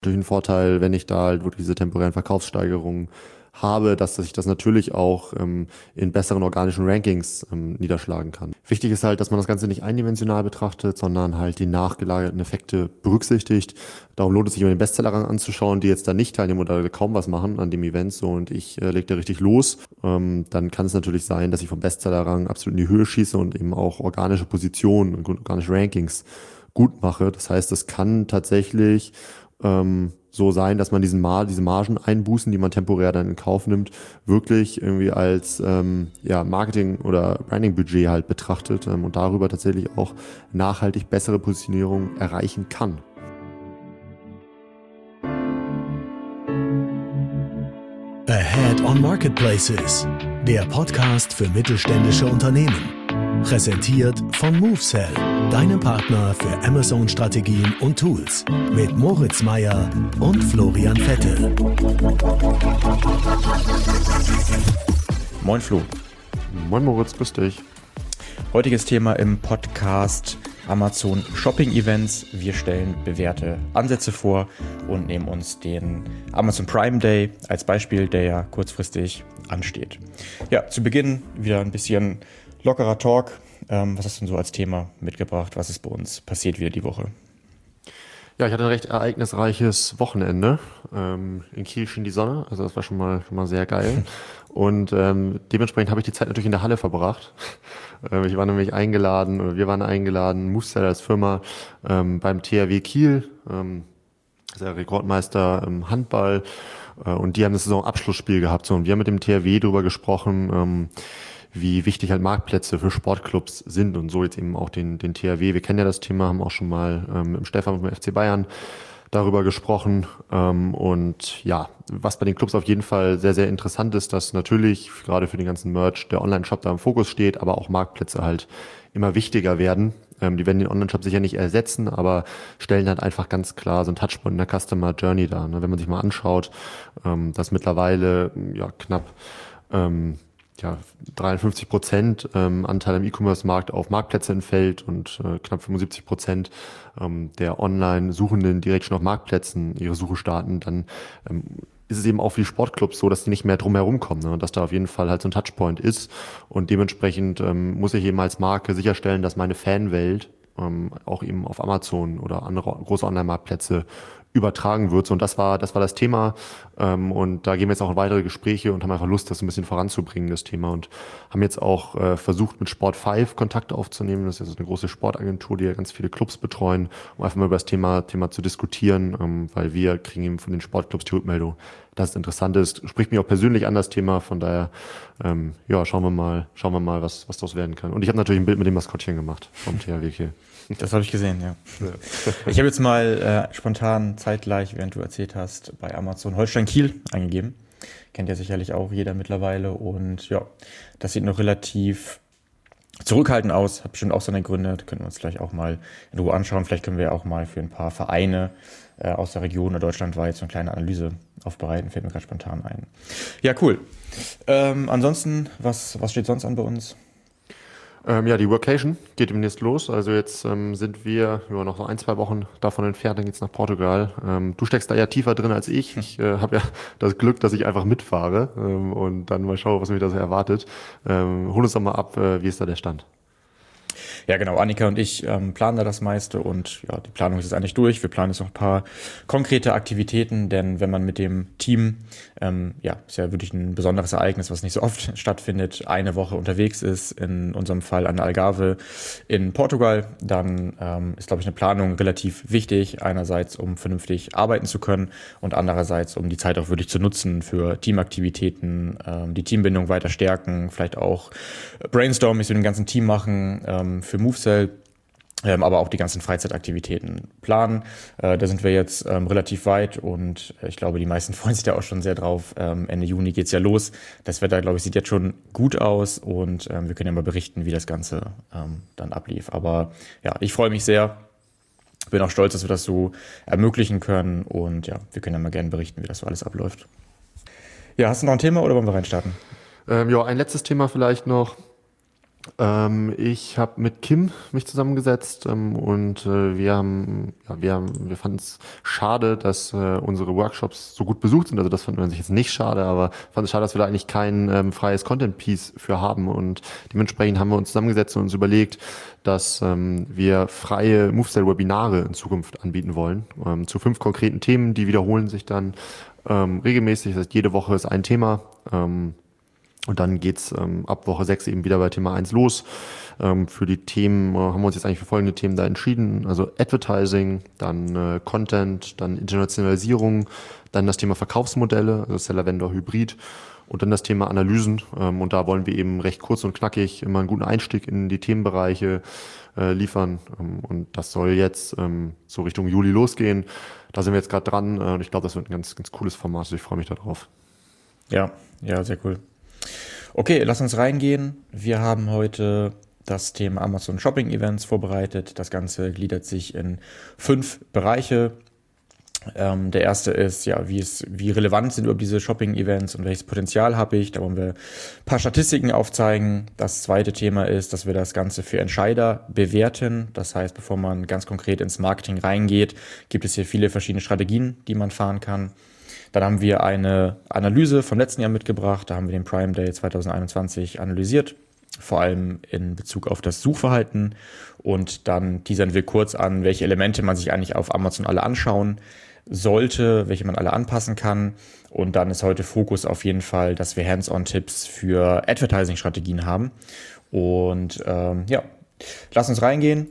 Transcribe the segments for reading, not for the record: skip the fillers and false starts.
Durch einen Vorteil, wenn ich da halt wirklich diese temporären Verkaufssteigerungen habe, dass sich das natürlich auch in besseren organischen Rankings niederschlagen kann. Wichtig ist halt, dass man das Ganze nicht eindimensional betrachtet, sondern halt die nachgelagerten Effekte berücksichtigt. Darum lohnt es sich, immer den Bestsellerrang anzuschauen, die jetzt da nicht teilnehmen oder kaum was machen an dem Event so und ich lege da richtig los. Dann kann es natürlich sein, dass ich vom Bestsellerrang absolut in die Höhe schieße und eben auch organische Positionen und organische Rankings gut mache. Das heißt, es kann tatsächlich so sein, dass man diese Margen einbußen, die man temporär dann in Kauf nimmt, wirklich irgendwie als Marketing- oder Branding-Budget halt betrachtet und darüber tatsächlich auch nachhaltig bessere Positionierung erreichen kann. Ahead on Marketplaces, der Podcast für mittelständische Unternehmen. Präsentiert von MoveSell, deinem Partner für Amazon-Strategien und Tools. Mit Moritz Meyer und Florian Vettel. Moin Flo. Moin Moritz, grüß dich. Heutiges Thema im Podcast Amazon Shopping Events. Wir stellen bewährte Ansätze vor und nehmen uns den Amazon Prime Day als Beispiel, der ja kurzfristig ansteht. Ja, zu Beginn wieder ein bisschen lockerer Talk. Was hast du denn so als Thema mitgebracht? Was ist bei uns passiert wieder die Woche? Ja, ich hatte ein recht ereignisreiches Wochenende. In Kiel schien die Sonne, also das war schon mal sehr geil. Und dementsprechend habe ich die Zeit natürlich in der Halle verbracht. Wir waren eingeladen, MoveSell als Firma beim THW Kiel, der Rekordmeister im Handball. Und die haben das Saisonabschlussspiel gehabt. So, und wir haben mit dem THW darüber gesprochen, wie wichtig halt Marktplätze für Sportclubs sind und so jetzt eben auch den THW. Wir kennen ja das Thema, haben auch schon mal im Stefan und beim FC Bayern darüber gesprochen. Und ja, was bei den Clubs auf jeden Fall sehr, sehr interessant ist, dass natürlich gerade für den ganzen Merch der Online-Shop da im Fokus steht, aber auch Marktplätze halt immer wichtiger werden. Die werden den Online-Shop sicher nicht ersetzen, aber stellen halt einfach ganz klar so ein Touchpoint in der Customer Journey dar. Ne? Wenn man sich mal anschaut, dass mittlerweile knapp 53% Anteil im E-Commerce-Markt auf Marktplätze entfällt und knapp 75% der Online-Suchenden direkt schon auf Marktplätzen ihre Suche starten, dann ist es eben auch für die Sportclubs so, dass die nicht mehr drum herum kommen, ne? Und dass da auf jeden Fall halt so ein Touchpoint ist und dementsprechend muss ich eben als Marke sicherstellen, dass meine Fanwelt auch eben auf Amazon oder andere große Online-Marktplätze übertragen wird. Und das war das Thema. Und da gehen wir jetzt auch in weitere Gespräche und haben einfach Lust, das ein bisschen voranzubringen, das Thema. Und haben jetzt auch versucht, mit Sport5 Kontakt aufzunehmen. Das ist jetzt eine große Sportagentur, die ja ganz viele Clubs betreuen, um einfach mal über das Thema zu diskutieren, weil wir kriegen eben von den Sportclubs die Rückmeldung, dass es interessant ist. Spricht mich auch persönlich an das Thema. Von daher, schauen wir mal, was daraus werden kann. Und ich habe natürlich ein Bild mit dem Maskottchen gemacht vom THW hier. Das habe ich gesehen, ja. Ich habe jetzt mal spontan zeitgleich, während du erzählt hast, bei Amazon Holstein Kiel eingegeben. Kennt ja sicherlich auch jeder mittlerweile. Und ja, das sieht noch relativ zurückhaltend aus. Hat bestimmt auch seine Gründe. Da können wir uns gleich auch mal in Ruhe anschauen. Vielleicht können wir auch mal für ein paar Vereine aus der Region oder deutschlandweit so eine kleine Analyse aufbereiten. Fällt mir gerade spontan ein. Ja, cool. Ansonsten, was steht sonst an bei uns? Die Workation geht demnächst los. Also jetzt sind wir noch so 1-2 Wochen davon entfernt, dann geht's nach Portugal. Du steckst da ja tiefer drin als ich. Ich habe ja das Glück, dass ich einfach mitfahre und dann mal schaue, was mich da so erwartet. Hol uns doch mal ab, wie ist da der Stand? Ja, genau. Annika und ich planen da das meiste und ja, die Planung ist jetzt eigentlich durch. Wir planen jetzt noch ein paar konkrete Aktivitäten, denn wenn man mit dem Team, ist ja wirklich ein besonderes Ereignis, was nicht so oft stattfindet, eine Woche unterwegs ist, in unserem Fall an der Algarve in Portugal, dann ist, glaube ich, eine Planung relativ wichtig. Einerseits, um vernünftig arbeiten zu können und andererseits, um die Zeit auch wirklich zu nutzen für Teamaktivitäten, die Teambindung weiter stärken, vielleicht auch Brainstorming mit dem ganzen Team machen, für MoveSell, aber auch die ganzen Freizeitaktivitäten planen. Da sind wir jetzt relativ weit und ich glaube, die meisten freuen sich da auch schon sehr drauf. Ende Juni geht's ja los. Das Wetter, glaube ich, sieht jetzt schon gut aus und wir können ja mal berichten, wie das Ganze dann ablief. Aber ja, ich freue mich sehr. Bin auch stolz, dass wir das so ermöglichen können und ja, wir können ja mal gerne berichten, wie das so alles abläuft. Ja, hast du noch ein Thema oder wollen wir reinstarten? Ein letztes Thema vielleicht noch. Ich habe mit Kim mich zusammengesetzt und wir fanden es schade, dass unsere Workshops so gut besucht sind. Also das fand man sich jetzt nicht schade, aber fand es schade, dass wir da eigentlich kein freies Content-Piece für haben. Und dementsprechend haben wir uns zusammengesetzt und uns überlegt, dass wir freie MoveSell-Webinare in Zukunft anbieten wollen zu 5 konkreten Themen. Die wiederholen sich dann regelmäßig. Das heißt, jede Woche ist ein Thema. Und dann geht's ab Woche 6 eben wieder bei Thema 1 los. Für die Themen haben wir uns jetzt eigentlich für folgende Themen da entschieden. Also Advertising, dann Content, dann Internationalisierung, dann das Thema Verkaufsmodelle, also Seller-Vendor-Hybrid und dann das Thema Analysen. Und da wollen wir eben recht kurz und knackig immer einen guten Einstieg in die Themenbereiche liefern. Und das soll jetzt so Richtung Juli losgehen. Da sind wir jetzt gerade dran und ich glaube, das wird ein ganz, ganz cooles Format. Also ich freue mich darauf. Ja, sehr cool. Okay, lass uns reingehen. Wir haben heute das Thema Amazon Shopping Events vorbereitet. Das Ganze gliedert sich in 5 Bereiche. Der erste ist, wie relevant sind überhaupt diese Shopping Events und welches Potenzial habe ich? Da wollen wir ein paar Statistiken aufzeigen. Das zweite Thema ist, dass wir das Ganze für Entscheider bewerten. Das heißt, bevor man ganz konkret ins Marketing reingeht, gibt es hier viele verschiedene Strategien, die man fahren kann. Dann haben wir eine Analyse vom letzten Jahr mitgebracht. Da haben wir den Prime Day 2021 analysiert, vor allem in Bezug auf das Suchverhalten. Und dann teasern wir kurz an, welche Elemente man sich eigentlich auf Amazon alle anschauen sollte, welche man alle anpassen kann. Und dann ist heute Fokus auf jeden Fall, dass wir Hands-on-Tipps für Advertising-Strategien haben. Und lass uns reingehen.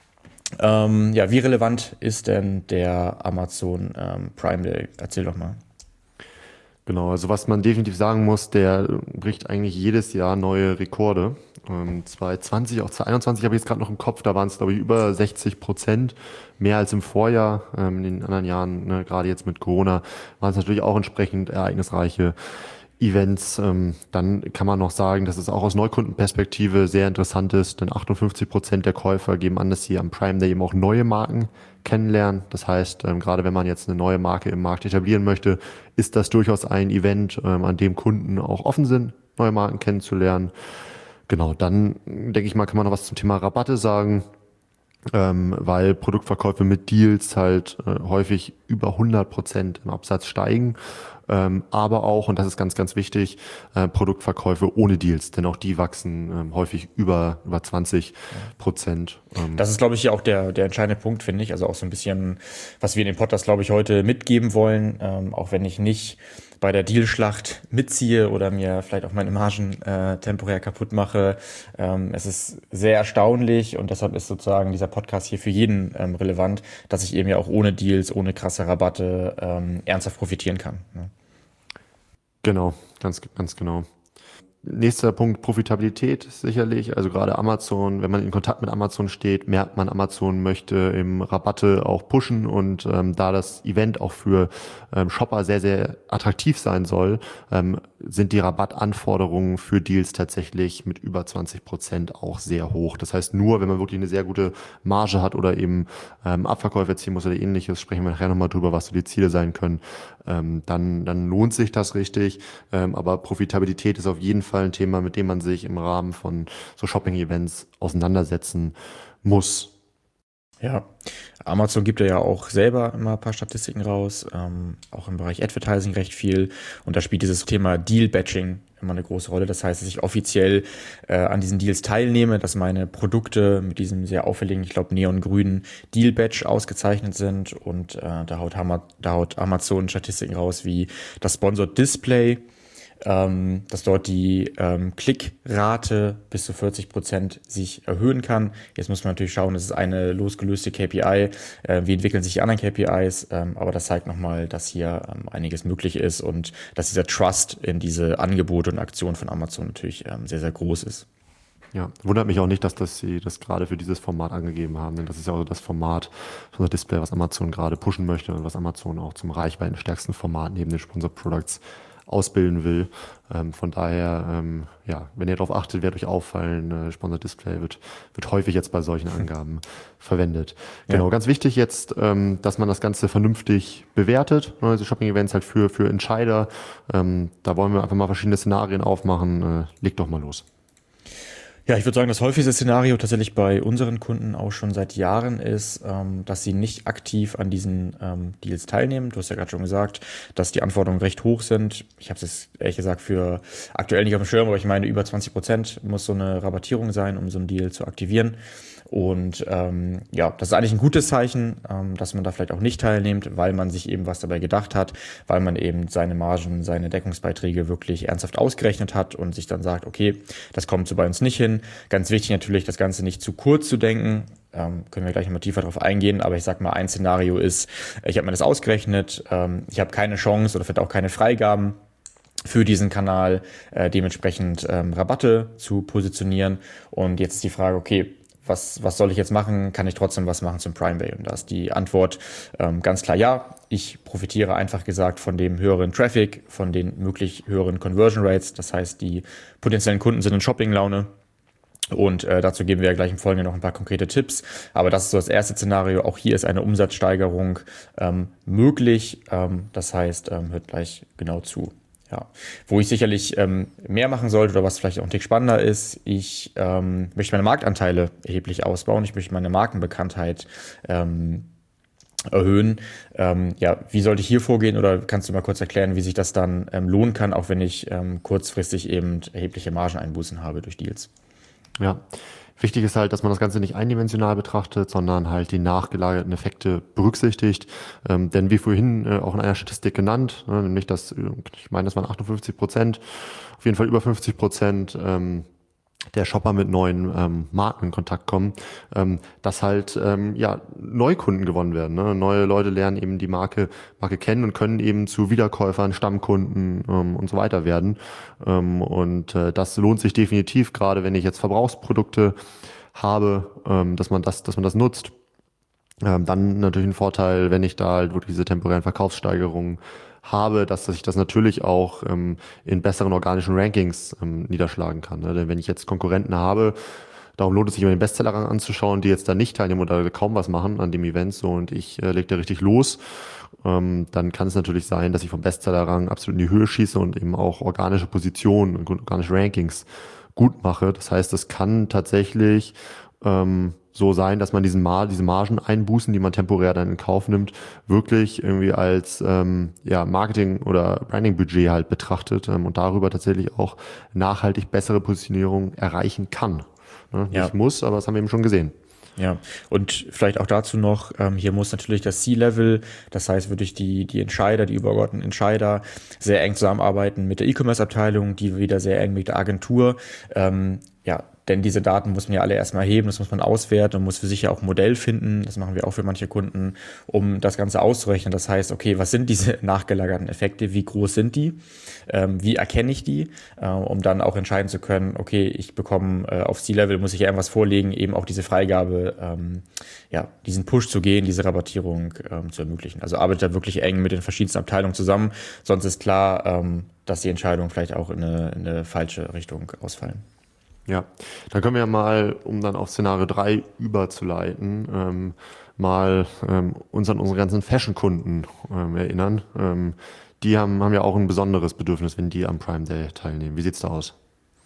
Wie relevant ist denn der Amazon Prime Day? Erzähl doch mal. Genau, also was man definitiv sagen muss, der bricht eigentlich jedes Jahr neue Rekorde. 2020, auch 2021 habe ich jetzt gerade noch im Kopf, da waren es glaube ich über 60%, mehr als im Vorjahr. In den anderen Jahren, ne, gerade jetzt mit Corona, waren es natürlich auch entsprechend ereignisreiche Events. Dann kann man noch sagen, dass es auch aus Neukundenperspektive sehr interessant ist, denn 58% der Käufer geben an, dass sie am Prime Day eben auch neue Marken kennenlernen. Das heißt, gerade wenn man jetzt eine neue Marke im Markt etablieren möchte, ist das durchaus ein Event, an dem Kunden auch offen sind, neue Marken kennenzulernen. Genau, dann denke ich mal, kann man noch was zum Thema Rabatte sagen, weil Produktverkäufe mit Deals halt häufig über 100% im Absatz steigen. Aber auch, und das ist ganz, ganz wichtig, Produktverkäufe ohne Deals, denn auch die wachsen häufig über 20%. Das ist, glaube ich, ja auch der entscheidende Punkt, finde ich. Also auch so ein bisschen, was wir in dem Podcast, glaube ich, heute mitgeben wollen, auch wenn ich nicht bei der Dealschlacht mitziehe oder mir vielleicht auch meine Margen temporär kaputt mache. Es ist sehr erstaunlich und deshalb ist sozusagen dieser Podcast hier für jeden relevant, dass ich eben ja auch ohne Deals, ohne krasse Rabatte ernsthaft profitieren kann. Ne? Genau, ganz genau. Nächster Punkt, Profitabilität sicherlich. Also gerade Amazon, wenn man in Kontakt mit Amazon steht, merkt man, Amazon möchte im Rabatte auch pushen und da das Event auch für Shopper sehr, sehr attraktiv sein soll, sind die Rabattanforderungen für Deals tatsächlich mit über 20% auch sehr hoch. Das heißt, nur wenn man wirklich eine sehr gute Marge hat oder eben Abverkäufe erzielen muss oder ähnliches, sprechen wir nachher nochmal drüber, was so die Ziele sein können, dann lohnt sich das richtig. Aber Profitabilität ist auf jeden Fall ein Thema, mit dem man sich im Rahmen von so Shopping-Events auseinandersetzen muss. Ja, Amazon gibt ja auch selber immer ein paar Statistiken raus, auch im Bereich Advertising recht viel. Und da spielt dieses Thema Deal-Batching immer eine große Rolle. Das heißt, dass ich offiziell an diesen Deals teilnehme, dass meine Produkte mit diesem sehr auffälligen, ich glaube, neongrünen Deal-Batch ausgezeichnet sind. Und da haut Amazon Statistiken raus wie das Sponsored Display, dass dort die Klickrate bis zu 40% sich erhöhen kann. Jetzt muss man natürlich schauen, das ist eine losgelöste KPI. Wie entwickeln sich die anderen KPIs? Aber das zeigt nochmal, dass hier einiges möglich ist und dass dieser Trust in diese Angebote und Aktionen von Amazon natürlich sehr, sehr groß ist. Ja, wundert mich auch nicht, dass sie das gerade für dieses Format angegeben haben, denn das ist ja auch das Format von der Display, was Amazon gerade pushen möchte und was Amazon auch zum reichweitenstärksten Format neben den Sponsored Products ausbilden will. Von daher, wenn ihr darauf achtet, wird euch auffallen, Sponsored Display wird häufig jetzt bei solchen Angaben verwendet. Genau, ganz wichtig jetzt, dass man das Ganze vernünftig bewertet. Also Shopping-Events halt für Entscheider. Da wollen wir einfach mal verschiedene Szenarien aufmachen. Legt doch mal los. Ja, ich würde sagen, das häufigste Szenario tatsächlich bei unseren Kunden auch schon seit Jahren ist, dass sie nicht aktiv an diesen Deals teilnehmen. Du hast ja gerade schon gesagt, dass die Anforderungen recht hoch sind. Ich habe es jetzt ehrlich gesagt für aktuell nicht auf dem Schirm, aber ich meine, über 20% muss so eine Rabattierung sein, um so einen Deal zu aktivieren. Und ja, das ist eigentlich ein gutes Zeichen, dass man da vielleicht auch nicht teilnimmt, weil man sich eben was dabei gedacht hat, weil man eben seine Margen, seine Deckungsbeiträge wirklich ernsthaft ausgerechnet hat und sich dann sagt, okay, das kommt so bei uns nicht hin. Ganz wichtig natürlich, das Ganze nicht zu kurz zu denken. Können wir gleich nochmal tiefer drauf eingehen, aber ich sag mal, ein Szenario ist, ich habe mir das ausgerechnet, ich habe keine Chance oder vielleicht auch keine Freigaben für diesen Kanal, dementsprechend Rabatte zu positionieren. Und jetzt ist die Frage, okay, was soll ich jetzt machen? Kann ich trotzdem was machen zum Prime Day? Und da ist die Antwort ganz klar ja. Ich profitiere einfach gesagt von dem höheren Traffic, von den möglich höheren Conversion Rates. Das heißt, die potenziellen Kunden sind in Shopping-Laune. Und dazu geben wir ja gleich im Folgenden noch ein paar konkrete Tipps. Aber das ist so das erste Szenario. Auch hier ist eine Umsatzsteigerung möglich. Das heißt, hört gleich genau zu. Ja, wo ich sicherlich mehr machen sollte oder was vielleicht auch ein Tick spannender ist, ich möchte meine Marktanteile erheblich ausbauen, ich möchte meine Markenbekanntheit erhöhen. Ja, wie sollte ich hier vorgehen oder kannst du mal kurz erklären, wie sich das dann lohnen kann, auch wenn ich kurzfristig eben erhebliche Margeneinbußen habe durch Deals? Ja, wichtig ist halt, dass man das Ganze nicht eindimensional betrachtet, sondern halt die nachgelagerten Effekte berücksichtigt. Denn wie vorhin auch in einer Statistik genannt, nämlich dass, ich meine, das waren 58%, auf jeden Fall über 50%, der Shopper mit neuen Marken in Kontakt kommen, dass halt ja Neukunden gewonnen werden. Ne? Neue Leute lernen eben die Marke kennen und können eben zu Wiederkäufern, Stammkunden und so weiter werden. Und das lohnt sich definitiv, gerade wenn ich jetzt Verbrauchsprodukte habe, dass man das nutzt. Dann natürlich ein Vorteil, wenn ich da halt wirklich diese temporären Verkaufssteigerungen habe, dass ich das natürlich auch in besseren organischen Rankings niederschlagen kann. Ne? Denn wenn ich jetzt Konkurrenten habe, darum lohnt es sich immer den Bestsellerrang anzuschauen, die jetzt da nicht teilnehmen oder kaum was machen an dem Event so und ich lege da richtig los, dann kann es natürlich sein, dass ich vom Bestsellerrang absolut in die Höhe schieße und eben auch organische Positionen und organische Rankings gut mache. Das heißt, es kann tatsächlich so sein, dass man diese Margeneinbußen, die man temporär dann in Kauf nimmt, wirklich irgendwie als Marketing- oder Branding-Budget halt betrachtet und darüber tatsächlich auch nachhaltig bessere Positionierung erreichen kann. Ne? Ja. Nicht muss, aber das haben wir eben schon gesehen. Ja, und vielleicht auch dazu noch, hier muss natürlich das C-Level, das heißt wirklich die Entscheider, die übergeordneten Entscheider, sehr eng zusammenarbeiten mit der E-Commerce-Abteilung, die wieder sehr eng mit der Agentur. Denn diese Daten muss man ja alle erstmal erheben, das muss man auswerten und muss für sich ja auch ein Modell finden, das machen wir auch für manche Kunden, um das Ganze auszurechnen. Das heißt, okay, was sind diese nachgelagerten Effekte, wie groß sind die, wie erkenne ich die, um dann auch entscheiden zu können, okay, ich bekomme auf C-Level, muss ich ja irgendwas vorlegen, eben auch diese Freigabe, diesen Push zu gehen, diese Rabattierung zu ermöglichen. Also arbeitet da wirklich eng mit den verschiedensten Abteilungen zusammen, sonst ist klar, dass die Entscheidungen vielleicht auch in eine falsche Richtung ausfallen. Ja, dann können wir ja mal, um dann auf Szenario 3 überzuleiten, uns an unsere ganzen Fashion-Kunden erinnern. Die haben ja auch ein besonderes Bedürfnis, wenn die am Prime Day teilnehmen. Wie sieht's da aus?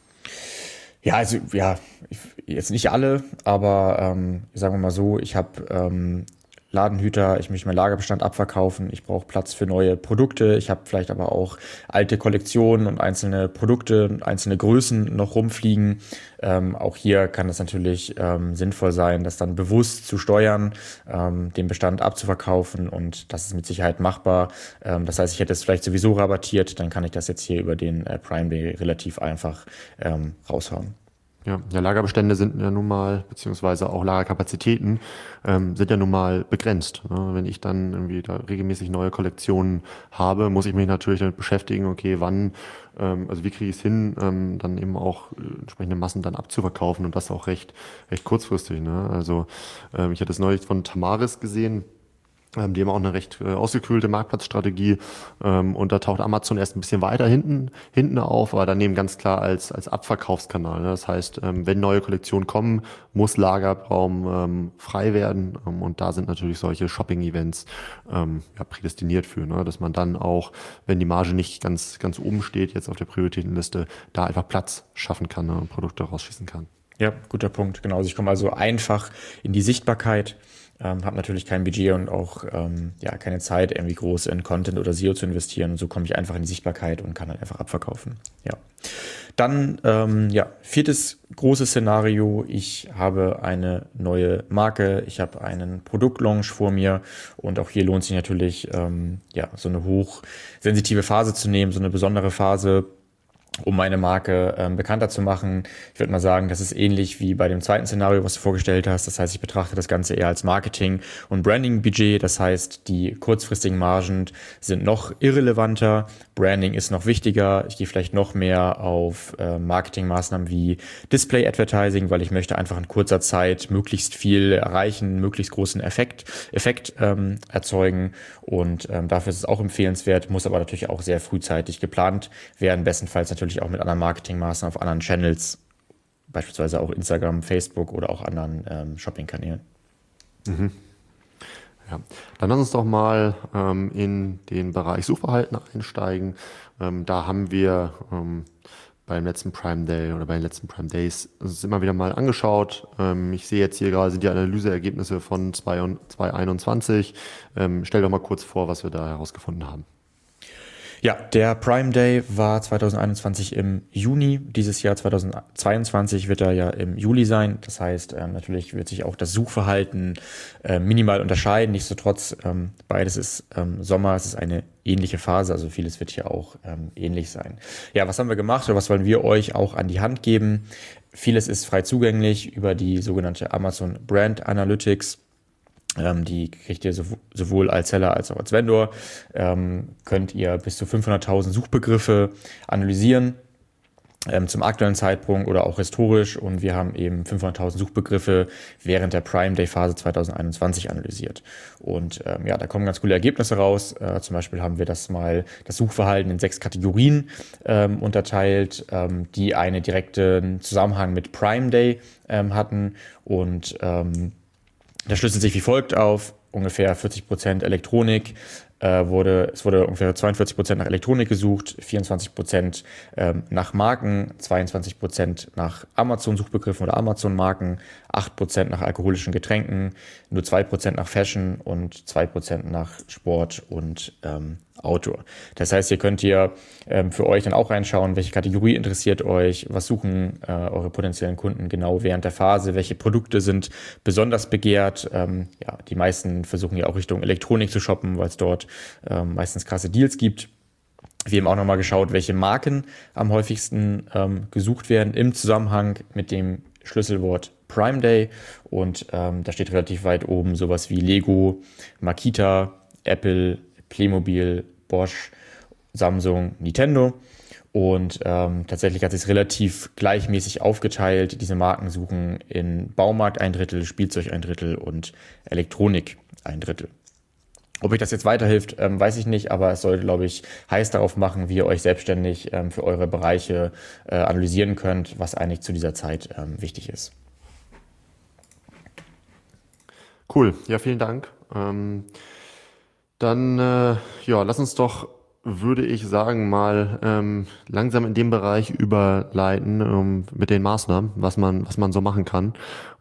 Ja, also jetzt nicht alle, aber sagen wir mal so, ich habe Ladenhüter, ich möchte meinen Lagerbestand abverkaufen, ich brauche Platz für neue Produkte, ich habe vielleicht aber auch alte Kollektionen und einzelne Produkte und einzelne Größen noch rumfliegen. Auch hier kann es natürlich sinnvoll sein, das dann bewusst zu steuern, den Bestand abzuverkaufen und das ist mit Sicherheit machbar. Das heißt, ich hätte es vielleicht sowieso rabattiert, dann kann ich das jetzt hier über den Prime Day relativ einfach raushauen. Ja, Lagerbestände sind ja nun mal, beziehungsweise auch Lagerkapazitäten sind ja nun mal begrenzt. Ne? Wenn ich dann irgendwie da regelmäßig neue Kollektionen habe, muss ich mich natürlich damit beschäftigen, okay, wann, also wie kriege ich es hin, dann eben auch entsprechende Massen dann abzuverkaufen und das auch recht kurzfristig. Ne? Also ich hatte es neulich von Tamaris gesehen. Die haben auch eine recht ausgekühlte Marktplatzstrategie und da taucht Amazon erst ein bisschen weiter hinten auf, aber daneben ganz klar als Abverkaufskanal. Ne? Das heißt, wenn neue Kollektionen kommen, muss Lagerraum frei werden und da sind natürlich solche Shopping-Events prädestiniert für, ne? Dass man dann auch, wenn die Marge nicht ganz oben steht, jetzt auf der Prioritätenliste, da einfach Platz schaffen kann, ne? Und Produkte rausschießen kann. Ja, guter Punkt. Genau. Also ich komme also einfach in die Sichtbarkeit, habe natürlich kein Budget und auch keine Zeit, irgendwie groß in Content oder SEO zu investieren. Und so komme ich einfach in die Sichtbarkeit und kann dann einfach abverkaufen. Ja. Dann, viertes großes Szenario. Ich habe eine neue Marke. Ich habe einen Produktlaunch vor mir. Und auch hier lohnt sich natürlich, so eine hochsensitive Phase zu nehmen, so eine besondere Phase, um meine Marke bekannter zu machen. Ich würde mal sagen, das ist ähnlich wie bei dem zweiten Szenario, was du vorgestellt hast. Das heißt, ich betrachte das Ganze eher als Marketing- und Branding-Budget. Das heißt, die kurzfristigen Margen sind noch irrelevanter. Branding ist noch wichtiger. Ich gehe vielleicht noch mehr auf Marketingmaßnahmen wie Display-Advertising, weil ich möchte einfach in kurzer Zeit möglichst viel erreichen, möglichst großen Effekt erzeugen. Und dafür ist es auch empfehlenswert, muss aber natürlich auch sehr frühzeitig geplant werden, bestenfalls natürlich auch mit anderen Marketingmaßnahmen auf anderen Channels, beispielsweise auch Instagram, Facebook oder auch anderen Shopping-Kanälen. Mhm. Ja, dann lass uns doch mal in den Bereich Suchverhalten einsteigen. Da haben wir beim letzten Prime Day oder bei den letzten Prime Days uns immer wieder mal angeschaut. Ich sehe jetzt hier gerade sind die Analyseergebnisse von 2021. Stell doch mal kurz vor, was wir da herausgefunden haben. Ja, der Prime Day war 2021 im Juni. Dieses Jahr 2022 wird er ja im Juli sein. Das heißt, natürlich wird sich auch das Suchverhalten minimal unterscheiden. Nichtsdestotrotz, beides ist Sommer, es ist eine ähnliche Phase, also vieles wird hier auch ähnlich sein. Ja, was haben wir gemacht oder was wollen wir euch auch an die Hand geben? Vieles ist frei zugänglich über die sogenannte Amazon Brand Analytics. Die kriegt ihr sowohl als Seller als auch als Vendor. Könnt ihr bis zu 500.000 Suchbegriffe analysieren zum aktuellen Zeitpunkt oder auch historisch. Und wir haben eben 500.000 Suchbegriffe während der Prime Day Phase 2021 analysiert. Und da kommen ganz coole Ergebnisse raus. Zum Beispiel haben wir das Suchverhalten in 6 Kategorien unterteilt, die einen direkten Zusammenhang mit Prime Day hatten. Und das schlüsselt sich wie folgt auf: ungefähr 40% Elektronik, es wurde ungefähr 42% nach Elektronik gesucht, 24% nach Marken, 22% nach Amazon-Suchbegriffen oder Amazon-Marken, 8% nach alkoholischen Getränken, nur 2% nach Fashion und 2% nach Sport und Outdoor. Das heißt, hier könnt ihr für euch dann auch reinschauen, welche Kategorie interessiert euch, was suchen eure potenziellen Kunden genau während der Phase, welche Produkte sind besonders begehrt. Die meisten versuchen ja auch Richtung Elektronik zu shoppen, weil es dort meistens krasse Deals gibt. Wir haben auch nochmal geschaut, welche Marken am häufigsten gesucht werden im Zusammenhang mit dem Schlüsselwort Prime Day. Und da steht relativ weit oben sowas wie Lego, Makita, Apple, Playmobil, Bosch, Samsung, Nintendo. Und tatsächlich hat es sich relativ gleichmäßig aufgeteilt. Diese Marken suchen in Baumarkt 1/3, Spielzeug 1/3 und Elektronik 1/3. Ob euch das jetzt weiterhilft, weiß ich nicht, aber es sollte, glaube ich, heiß darauf machen, wie ihr euch selbstständig für eure Bereiche analysieren könnt, was eigentlich zu dieser Zeit wichtig ist. Cool, ja, vielen Dank. Dann lass uns doch, würde ich sagen, mal langsam in den Bereich überleiten mit den Maßnahmen, was man so machen kann.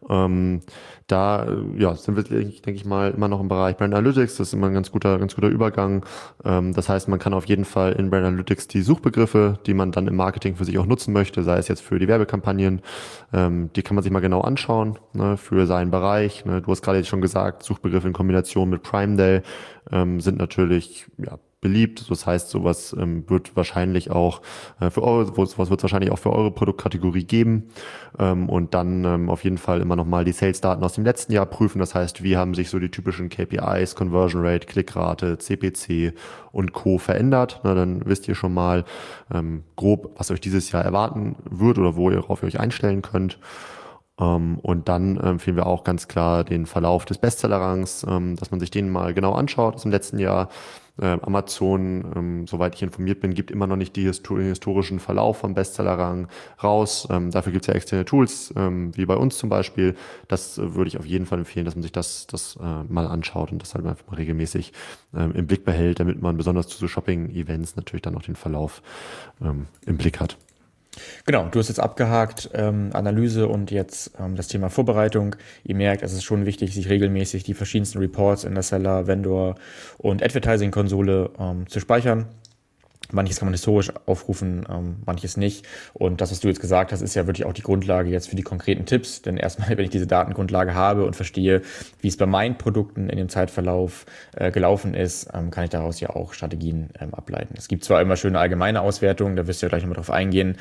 Sind wir, denke ich mal, immer noch im Bereich Brand Analytics. Das ist immer ein ganz guter Übergang. Das heißt, man kann auf jeden Fall in Brand Analytics die Suchbegriffe, die man dann im Marketing für sich auch nutzen möchte, sei es jetzt für die Werbekampagnen, die kann man sich mal genau anschauen, ne, für seinen Bereich. Ne. Du hast gerade jetzt schon gesagt, Suchbegriffe in Kombination mit Prime Day sind natürlich beliebt. Das heißt, sowas wird wahrscheinlich auch für eure Produktkategorie geben. Und dann auf jeden Fall immer nochmal die Sales-Daten aus dem letzten Jahr prüfen. Das heißt, wie haben sich so die typischen KPIs, Conversion Rate, Klickrate, CPC und Co. verändert. Na, dann wisst ihr schon mal grob, was euch dieses Jahr erwarten wird oder worauf ihr euch einstellen könnt. Und dann empfehlen wir auch ganz klar den Verlauf des Bestsellerrangs, dass man sich den mal genau anschaut aus dem letzten Jahr. Amazon, soweit ich informiert bin, gibt immer noch nicht den historischen Verlauf vom Bestsellerrang raus. Dafür gibt es ja externe Tools, wie bei uns zum Beispiel. Das würde ich auf jeden Fall empfehlen, dass man sich das mal anschaut und das halt einfach mal regelmäßig im Blick behält, damit man besonders zu so Shopping-Events natürlich dann auch den Verlauf im Blick hat. Genau, du hast jetzt abgehakt, Analyse und jetzt das Thema Vorbereitung. Ihr merkt, es ist schon wichtig, sich regelmäßig die verschiedensten Reports in der Seller, Vendor und Advertising-Konsole zu speichern. Manches kann man historisch aufrufen, manches nicht. Und das, was du jetzt gesagt hast, ist ja wirklich auch die Grundlage jetzt für die konkreten Tipps. Denn erstmal, wenn ich diese Datengrundlage habe und verstehe, wie es bei meinen Produkten in dem Zeitverlauf gelaufen ist, kann ich daraus ja auch Strategien ableiten. Es gibt zwar immer schöne allgemeine Auswertungen, da wirst du ja gleich nochmal drauf eingehen,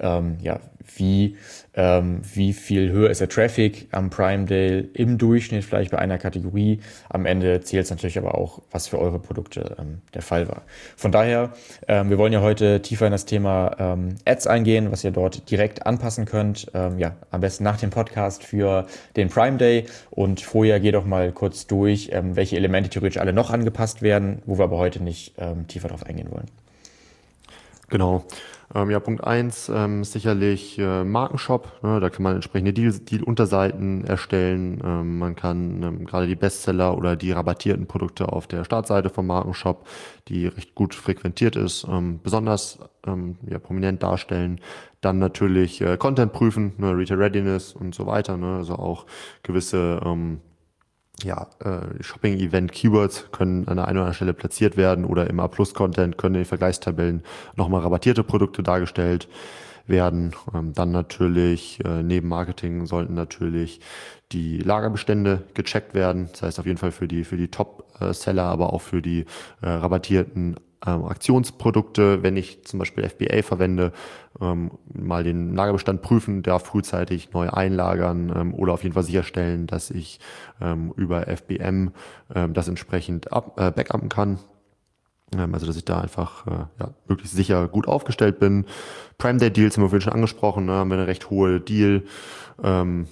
wie viel höher ist der Traffic am Prime Day im Durchschnitt vielleicht bei einer Kategorie. Am Ende zählt es natürlich aber auch, was für eure Produkte der Fall war. Von daher, wir wollen ja heute tiefer in das Thema Ads eingehen, was ihr dort direkt anpassen könnt. Am besten nach dem Podcast für den Prime Day. Und vorher geh doch mal kurz durch, welche Elemente theoretisch alle noch angepasst werden, wo wir aber heute nicht tiefer drauf eingehen wollen. Genau. Punkt 1 ist sicherlich Markenshop. Ne? Da kann man entsprechende Deal-Unterseiten erstellen. Man kann gerade die Bestseller oder die rabattierten Produkte auf der Startseite vom Markenshop, die recht gut frequentiert ist, besonders prominent darstellen. Dann natürlich Content prüfen, ne? Retail Readiness und so weiter. Ne? Also auch gewisse Shopping-Event-Keywords können an der einen oder anderen Stelle platziert werden oder im A+-Content können in den Vergleichstabellen nochmal rabattierte Produkte dargestellt werden. Dann natürlich neben Marketing sollten natürlich die Lagerbestände gecheckt werden. Das heißt auf jeden Fall für die Top-Seller, aber auch für die rabattierten Aktionsprodukte, wenn ich zum Beispiel FBA verwende, mal den Lagerbestand prüfen, da frühzeitig neu einlagern oder auf jeden Fall sicherstellen, dass ich über FBM das entsprechend backuppen kann. Also dass ich da einfach möglichst sicher gut aufgestellt bin. Prime Day Deals haben wir vorhin schon angesprochen, ne? Haben wir eine recht hohe Deal, eine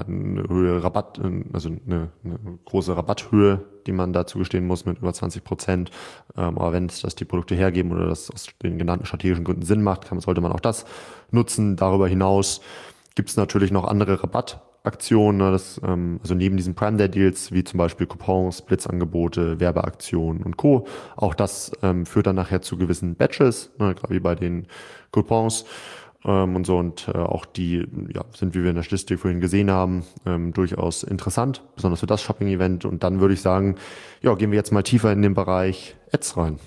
Höhe Rabatt, also eine große Rabatthöhe, die man dazu gestehen muss mit über 20%. Aber wenn es das die Produkte hergeben oder das aus den genannten strategischen Gründen Sinn macht, sollte man auch das nutzen. Darüber hinaus gibt es natürlich noch andere Rabattaktionen, ne? Also neben diesen Prime Day Deals, wie zum Beispiel Coupons, Blitzangebote, Werbeaktionen und Co. Auch das führt dann nachher zu gewissen Batches, ne? Gerade wie bei den Coupons und so. Und auch die sind, wie wir in der Statistik vorhin gesehen haben, durchaus interessant, besonders für das Shopping-Event. Und dann würde ich sagen, gehen wir jetzt mal tiefer in den Bereich Ads rein.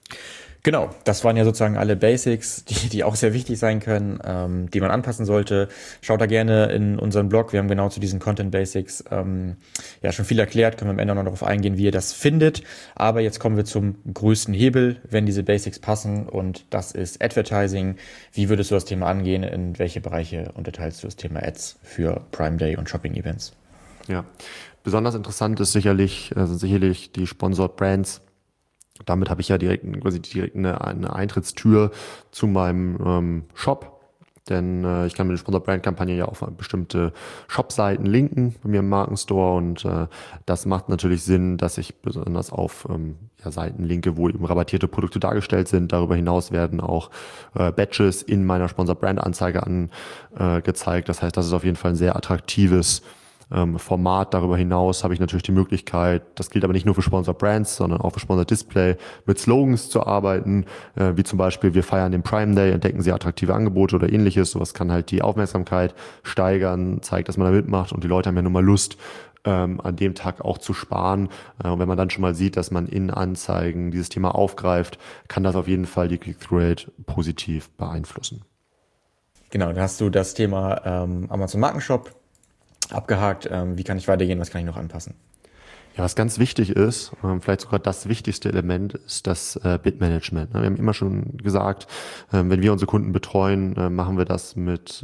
Genau, das waren ja sozusagen alle Basics, die auch sehr wichtig sein können, die man anpassen sollte. Schaut da gerne in unseren Blog, wir haben genau zu diesen Content Basics schon viel erklärt, können wir am Ende noch darauf eingehen, wie ihr das findet. Aber jetzt kommen wir zum größten Hebel, wenn diese Basics passen, und das ist Advertising. Wie würdest du das Thema angehen? In welche Bereiche unterteilst du das Thema Ads für Prime Day und Shopping Events? Ja, besonders interessant ist sicherlich die Sponsored Brands. Damit habe ich ja direkt eine Eintrittstür zu meinem Shop, denn ich kann mit der Sponsor-Brand-Kampagne ja auf bestimmte Shop-Seiten linken bei mir im Markenstore, und das macht natürlich Sinn, dass ich besonders auf Seiten linke, wo eben rabattierte Produkte dargestellt sind. Darüber hinaus werden auch Badges in meiner Sponsor-Brand-Anzeige angezeigt. Das heißt, das ist auf jeden Fall ein sehr attraktives Format. Darüber hinaus habe ich natürlich die Möglichkeit, das gilt aber nicht nur für Sponsor Brands, sondern auch für Sponsor Display, mit Slogans zu arbeiten, wie zum Beispiel: wir feiern den Prime Day, entdecken Sie attraktive Angebote oder ähnliches. Sowas kann halt die Aufmerksamkeit steigern, zeigt, dass man da mitmacht, und die Leute haben ja nun mal Lust, an dem Tag auch zu sparen. Und wenn man dann schon mal sieht, dass man in Anzeigen dieses Thema aufgreift, kann das auf jeden Fall die Click-Through-Rate positiv beeinflussen. Genau, dann hast du das Thema Amazon Markenshop abgehakt. Wie kann ich weitergehen? Was kann ich noch anpassen? Ja, was ganz wichtig ist, vielleicht sogar das wichtigste Element, ist das Bid-Management. Wir haben immer schon gesagt, wenn wir unsere Kunden betreuen, machen wir das mit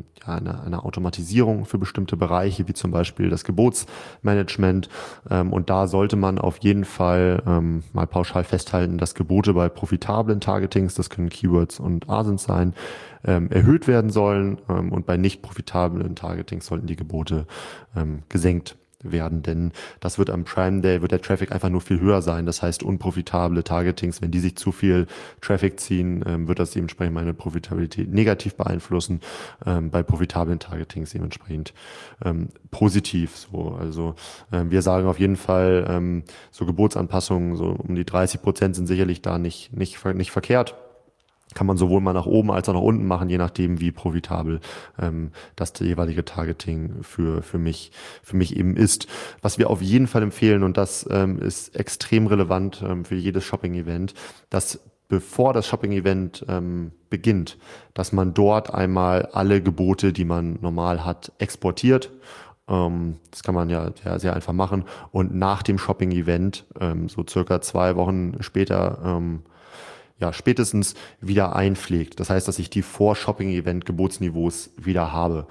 einer Automatisierung für bestimmte Bereiche, wie zum Beispiel das Gebotsmanagement. Und da sollte man auf jeden Fall mal pauschal festhalten, dass Gebote bei profitablen Targetings, das können Keywords und ASINs sein, erhöht werden sollen, und bei nicht profitablen Targetings sollten die Gebote gesenkt werden, denn das wird am Prime Day, wird der Traffic einfach nur viel höher sein. Das heißt, unprofitable Targetings, wenn die sich zu viel Traffic ziehen, wird das dementsprechend meine Profitabilität negativ beeinflussen. Bei profitablen Targetings dementsprechend positiv. Also wir sagen auf jeden Fall, so Gebotsanpassungen, so um die 30% sind sicherlich da nicht verkehrt. kann man sowohl mal nach oben als auch nach unten machen, je nachdem, wie profitabel das jeweilige Targeting für mich eben ist. Was wir auf jeden Fall empfehlen, und das ist extrem relevant für jedes Shopping-Event, dass bevor das Shopping-Event beginnt, dass man dort einmal alle Gebote, die man normal hat, exportiert. Das kann man ja sehr, sehr einfach machen. Und nach dem Shopping-Event, so circa 2 Wochen später, spätestens wieder einpflegt. Das heißt, dass ich die Vor-Shopping-Event-Gebotsniveaus wieder habe.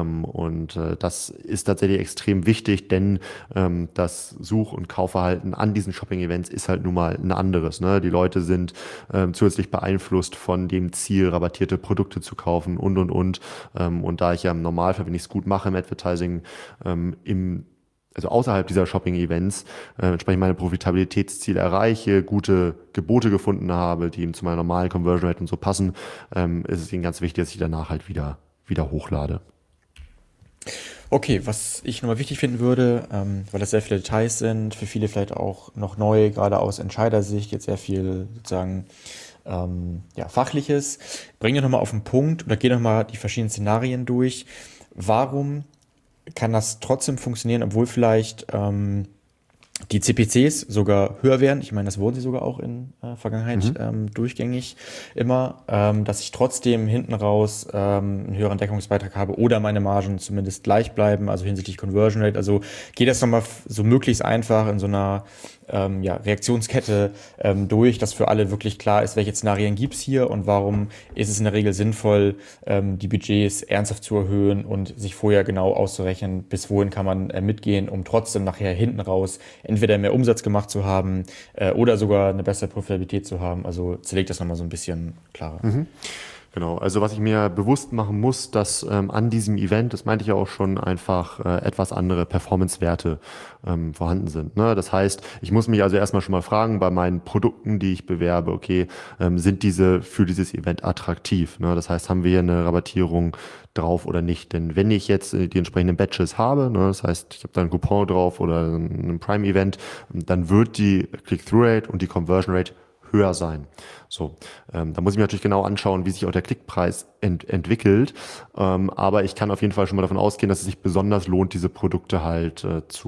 Das ist tatsächlich extrem wichtig, denn das Such- und Kaufverhalten an diesen Shopping-Events ist halt nun mal ein anderes. Ne? Die Leute sind zusätzlich beeinflusst von dem Ziel, rabattierte Produkte zu kaufen und. Und da ich ja im Normalfall, wenn ich es gut mache im Advertising, also außerhalb dieser Shopping-Events entsprechend meine Profitabilitätsziele erreiche, gute Gebote gefunden habe, die eben zu meiner normalen Conversion Rate und so passen, ist es ihnen ganz wichtig, dass ich danach halt wieder hochlade. Okay, was ich nochmal wichtig finden würde, weil das sehr viele Details sind, für viele vielleicht auch noch neu, gerade aus Entscheidersicht, jetzt sehr viel sozusagen Fachliches. Bring dir nochmal auf den Punkt oder geh nochmal die verschiedenen Szenarien durch. Warum kann das trotzdem funktionieren, obwohl vielleicht die CPCs sogar höher werden? Ich meine, das wurden sie sogar auch in Vergangenheit durchgängig immer, dass ich trotzdem hinten raus einen höheren Deckungsbeitrag habe oder meine Margen zumindest gleich bleiben, also hinsichtlich Conversion Rate. Also geht das nochmal so möglichst einfach in so einer Reaktionskette durch, dass für alle wirklich klar ist, welche Szenarien gibt's hier und warum ist es in der Regel sinnvoll, die Budgets ernsthaft zu erhöhen und sich vorher genau auszurechnen, bis wohin kann man mitgehen, um trotzdem nachher hinten raus entweder mehr Umsatz gemacht zu haben oder sogar eine bessere Profitabilität zu haben. Also zerlegt das nochmal so ein bisschen klarer. Genau, also was ich mir bewusst machen muss, dass an diesem Event, das meinte ich ja auch schon, einfach etwas andere Performance-Werte vorhanden sind. Ne? Das heißt, ich muss mich also erstmal schon mal fragen, bei meinen Produkten, die ich bewerbe, okay, sind diese für dieses Event attraktiv? Ne? Das heißt, haben wir hier eine Rabattierung drauf oder nicht? Denn wenn ich jetzt die entsprechenden Badges habe, ne, das heißt, ich habe da einen Coupon drauf oder ein Prime-Event, dann wird die Click-Through-Rate und die Conversion-Rate höher sein. So, da muss ich mir natürlich genau anschauen, wie sich auch der Klickpreis entwickelt. Aber ich kann auf jeden Fall schon mal davon ausgehen, dass es sich besonders lohnt, diese Produkte halt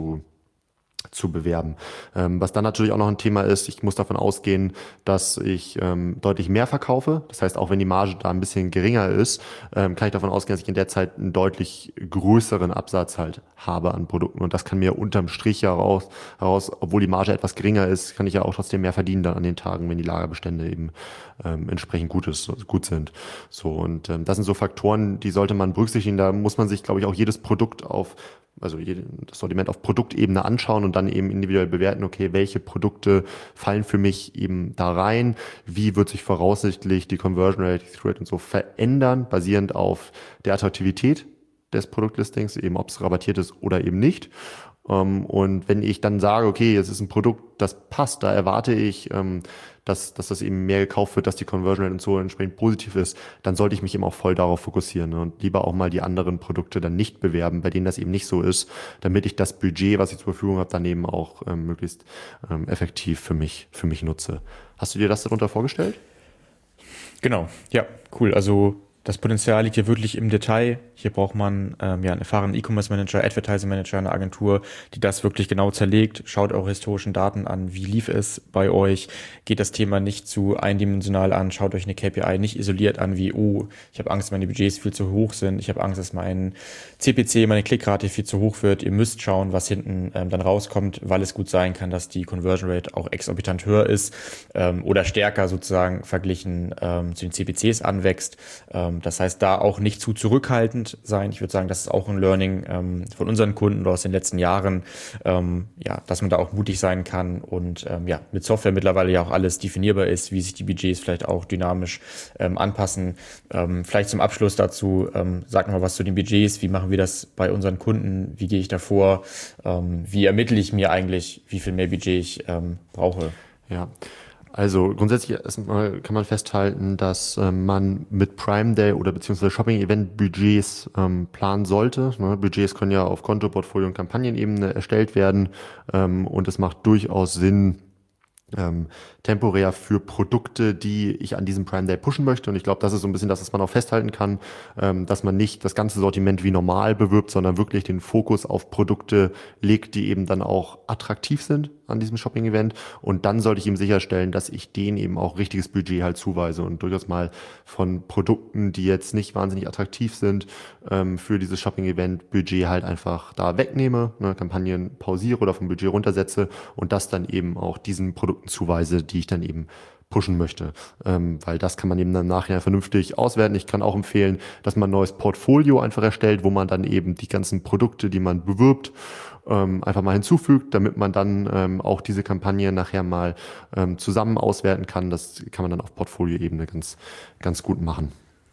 zu bewerben. Was dann natürlich auch noch ein Thema ist, ich muss davon ausgehen, dass ich deutlich mehr verkaufe. Das heißt, auch wenn die Marge da ein bisschen geringer ist, kann ich davon ausgehen, dass ich in der Zeit einen deutlich größeren Absatz halt habe an Produkten. Und das kann mir unterm Strich heraus, obwohl die Marge etwas geringer ist, kann ich ja auch trotzdem mehr verdienen dann an den Tagen, wenn die Lagerbestände eben entsprechend gut sind. So, und das sind so Faktoren, die sollte man berücksichtigen. Da muss man sich, glaube ich, auch jedes Produkt das Sortiment auf Produktebene anschauen und dann eben individuell bewerten, okay, welche Produkte fallen für mich eben da rein, wie wird sich voraussichtlich die Conversion Rate, die Through Rate und so verändern, basierend auf der Attraktivität des Produktlistings, eben ob es rabattiert ist oder eben nicht. Und wenn ich dann sage, okay, es ist ein Produkt, das passt, da erwarte ich, dass das eben mehr gekauft wird, dass die Conversion Rate und so entsprechend positiv ist, dann sollte ich mich eben auch voll darauf fokussieren, ne? Und lieber auch mal die anderen Produkte dann nicht bewerben, bei denen das eben nicht so ist, damit ich das Budget, was ich zur Verfügung habe, daneben auch möglichst effektiv für mich nutze. Hast du dir das darunter vorgestellt? Genau, ja, cool. Also das Potenzial liegt hier wirklich im Detail. Hier braucht man einen erfahrenen E-Commerce-Manager, Advertising-Manager, eine Agentur, die das wirklich genau zerlegt. Schaut eure historischen Daten an. Wie lief es bei euch? Geht das Thema nicht zu eindimensional an? Schaut euch eine KPI nicht isoliert an wie, ich habe Angst, meine Budgets viel zu hoch sind. Ich habe Angst, dass mein CPC, meine Klickrate viel zu hoch wird. Ihr müsst schauen, was hinten dann rauskommt, weil es gut sein kann, dass die Conversion Rate auch exorbitant höher ist oder stärker sozusagen verglichen zu den CPCs anwächst. Das heißt, da auch nicht zu zurückhaltend sein. Ich würde sagen, das ist auch ein Learning von unseren Kunden oder aus den letzten Jahren, dass man da auch mutig sein kann und mit Software mittlerweile ja auch alles definierbar ist, wie sich die Budgets vielleicht auch dynamisch anpassen. Vielleicht zum Abschluss dazu, sag mal was zu den Budgets. Wie machen wir das bei unseren Kunden? Wie gehe ich davor? Wie ermittle ich mir eigentlich, wie viel mehr Budget ich brauche? Ja. Also grundsätzlich erstmal kann man festhalten, dass man mit Prime Day oder beziehungsweise Shopping Event Budgets planen sollte. Ne? Budgets können ja auf Konto, Portfolio und Kampagnenebene erstellt werden und es macht durchaus Sinn, temporär für Produkte, die ich an diesem Prime Day pushen möchte. Und ich glaube, das ist so ein bisschen das, was man auch festhalten kann, dass man nicht das ganze Sortiment wie normal bewirbt, sondern wirklich den Fokus auf Produkte legt, die eben dann auch attraktiv sind an diesem Shopping-Event. Und dann sollte ich eben sicherstellen, dass ich denen eben auch richtiges Budget halt zuweise und durchaus mal von Produkten, die jetzt nicht wahnsinnig attraktiv sind, für dieses Shopping-Event Budget halt einfach da wegnehme, ne, Kampagnen pausiere oder vom Budget runtersetze und das dann eben auch diesen Produkten zuweise, die ich dann eben pushen möchte, weil das kann man eben dann nachher vernünftig auswerten. Ich kann auch empfehlen, dass man ein neues Portfolio einfach erstellt, wo man dann eben die ganzen Produkte, die man bewirbt, einfach mal hinzufügt, damit man dann auch diese Kampagne nachher mal zusammen auswerten kann. Das kann man dann auf Portfolio-Ebene ganz gut machen.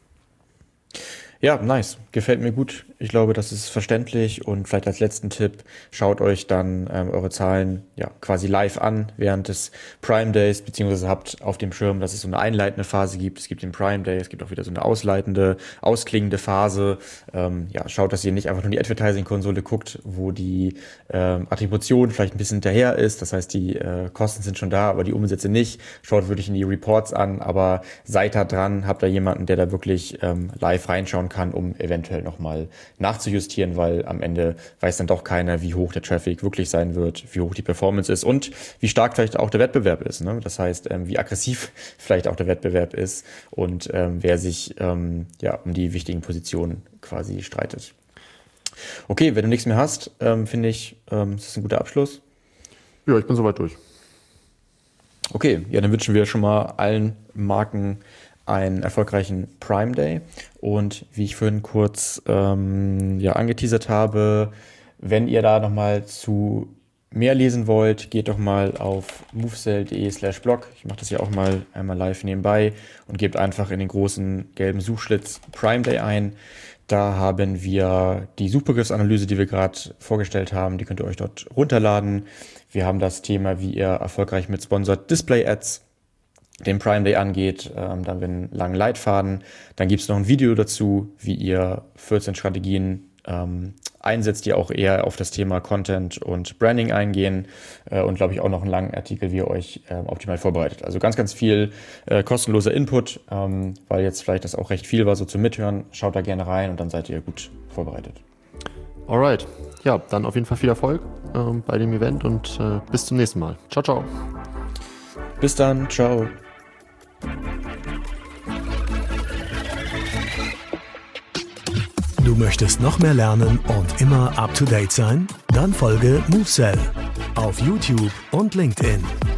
Ja, nice. Gefällt mir gut. Ich glaube, das ist verständlich und vielleicht als letzten Tipp, schaut euch dann eure Zahlen ja quasi live an während des Prime Days, beziehungsweise habt auf dem Schirm, dass es so eine einleitende Phase gibt. Es gibt den Prime Day, es gibt auch wieder so eine ausleitende, ausklingende Phase. Ja, schaut, dass ihr nicht einfach nur die Advertising-Konsole guckt, wo die Attribution vielleicht ein bisschen hinterher ist. Das heißt, die Kosten sind schon da, aber die Umsätze nicht. Schaut wirklich in die Reports an, aber seid da dran, habt da jemanden, der da wirklich live reinschauen kann, um eventuell nochmal nachzujustieren, weil am Ende weiß dann doch keiner, wie hoch der Traffic wirklich sein wird, wie hoch die Performance ist und wie stark vielleicht auch der Wettbewerb ist. Ne? Das heißt, wie aggressiv vielleicht auch der Wettbewerb ist und wer sich um die wichtigen Positionen quasi streitet. Okay, wenn du nichts mehr hast, finde ich, ist das ein guter Abschluss. Ja, ich bin soweit durch. Okay, ja, dann wünschen wir schon mal allen Marken einen erfolgreichen Prime Day und wie ich vorhin kurz angeteasert habe, wenn ihr da nochmal zu mehr lesen wollt, geht doch mal auf movesell.de/blog. Ich mache das ja auch mal einmal live nebenbei und gebt einfach in den großen gelben Suchschlitz Prime Day ein. Da haben wir die Suchbegriffsanalyse, die wir gerade vorgestellt haben, die könnt ihr euch dort runterladen. Wir haben das Thema, wie ihr erfolgreich mit Sponsored Display Ads den Prime Day angeht, dann einen langen Leitfaden. Dann gibt es noch ein Video dazu, wie ihr 14 Strategien einsetzt, die auch eher auf das Thema Content und Branding eingehen und glaube ich auch noch einen langen Artikel, wie ihr euch optimal vorbereitet. Also ganz, ganz viel kostenloser Input, weil jetzt vielleicht das auch recht viel war, so zum Mithören. Schaut da gerne rein und dann seid ihr gut vorbereitet. Alright, ja, dann auf jeden Fall viel Erfolg bei dem Event und bis zum nächsten Mal. Ciao, ciao. Bis dann, ciao. Du möchtest noch mehr lernen und immer up to date sein? Dann folge Movesell auf YouTube und LinkedIn.